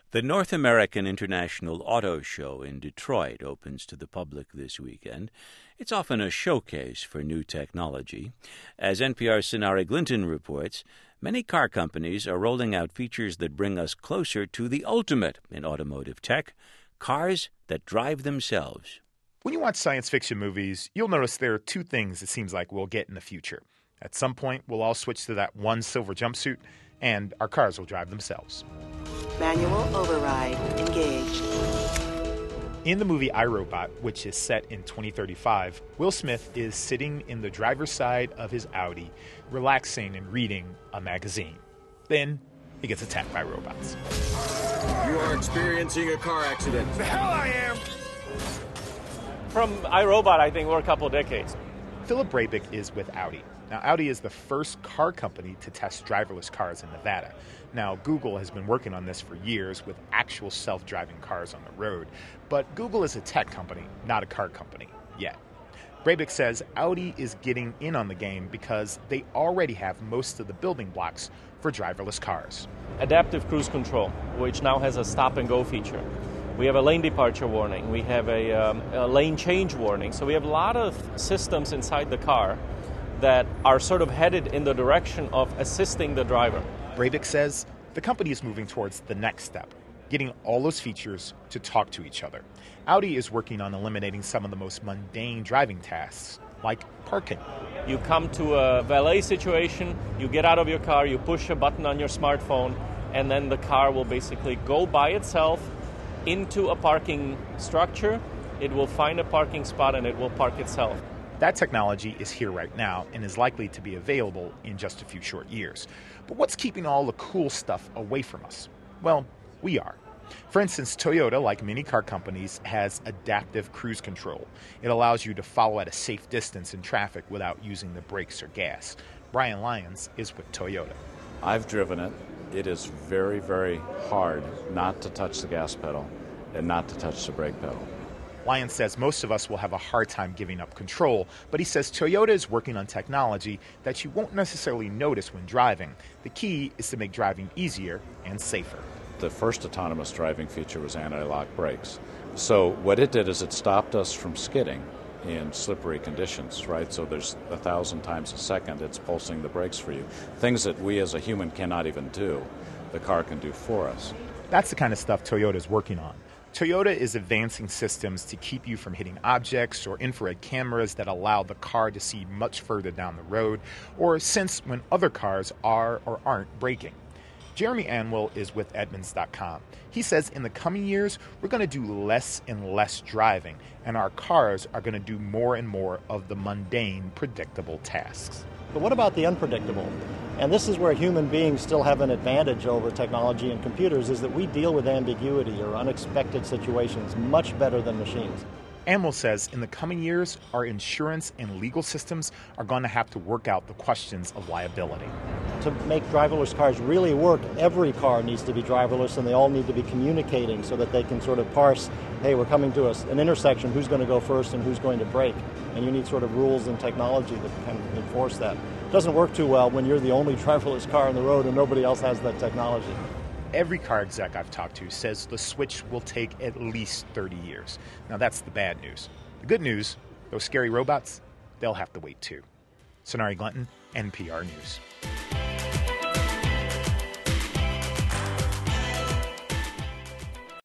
The North American International Auto Show in Detroit opens to the public this weekend. It's often a showcase for new technology. As NPR's Sonari Glinton reports, many car companies are rolling out features that bring us closer to the ultimate in automotive tech, cars that drive themselves. When you watch science fiction movies, you'll notice there are two things it seems like we'll get in the future. At some point, we'll all switch to that one silver jumpsuit, and our cars will drive themselves. Manual override engaged. In the movie iRobot, which is set in 2035, Will Smith is sitting in the driver's side of his Audi, relaxing and reading a magazine. Then he gets attacked by robots. You are experiencing a car accident. The hell I am! From iRobot, I think we're a couple decades. Philip Brabik is with Audi. Now, Audi is the first car company to test driverless cars in Nevada. Now, Google has been working on this for years with actual self-driving cars on the road. But Google is a tech company, not a car company, yet. Brabik says Audi is getting in on the game because they already have most of the building blocks for driverless cars. Adaptive cruise control, which now has a stop-and-go feature. We have a lane departure warning. We have a lane change warning. So we have a lot of systems inside the car that are sort of headed in the direction of assisting the driver. Brabik says the company is moving towards the next step, getting all those features to talk to each other. Audi is working on eliminating some of the most mundane driving tasks, like parking. You come to a valet situation, you get out of your car, you push a button on your smartphone, and then the car will basically go by itself into a parking structure. It will find a parking spot and it will park itself. That technology is here right now and is likely to be available in just a few short years. But what's keeping all the cool stuff away from us? Well, we are. For instance, Toyota, like many car companies, has adaptive cruise control. It allows you to follow at a safe distance in traffic without using the brakes or gas. Brian Lyons is with Toyota. I've driven it. It is very, very hard not to touch the gas pedal and not to touch the brake pedal. Lyons says most of us will have a hard time giving up control, but he says Toyota is working on technology that you won't necessarily notice when driving. The key is to make driving easier and safer. The first autonomous driving feature was anti-lock brakes. So what it did is it stopped us from skidding in slippery conditions, right? So there's 1,000 times a second it's pulsing the brakes for you. Things that we as a human cannot even do, the car can do for us. That's the kind of stuff Toyota is working on. Toyota is advancing systems to keep you from hitting objects or infrared cameras that allow the car to see much further down the road or sense when other cars are or aren't braking. Jeremy Anwell is with Edmunds.com. He says in the coming years, we're going to do less and less driving, and our cars are going to do more and more of the mundane, predictable tasks. But what about the unpredictable? And this is where human beings still have an advantage over technology and computers, is that we deal with ambiguity or unexpected situations much better than machines. Anwell says in the coming years, our insurance and legal systems are going to have to work out the questions of liability. To make driverless cars really work, every car needs to be driverless, and they all need to be communicating so that they can sort of parse, hey, we're coming to an intersection, who's going to go first and who's going to brake? And you need sort of rules and technology that kind of enforce that. It doesn't work too well when you're the only driverless car on the road and nobody else has that technology. Every car exec I've talked to says the switch will take at least 30 years. Now, that's the bad news. The good news, those scary robots, they'll have to wait too. Sonari Glinton, NPR News.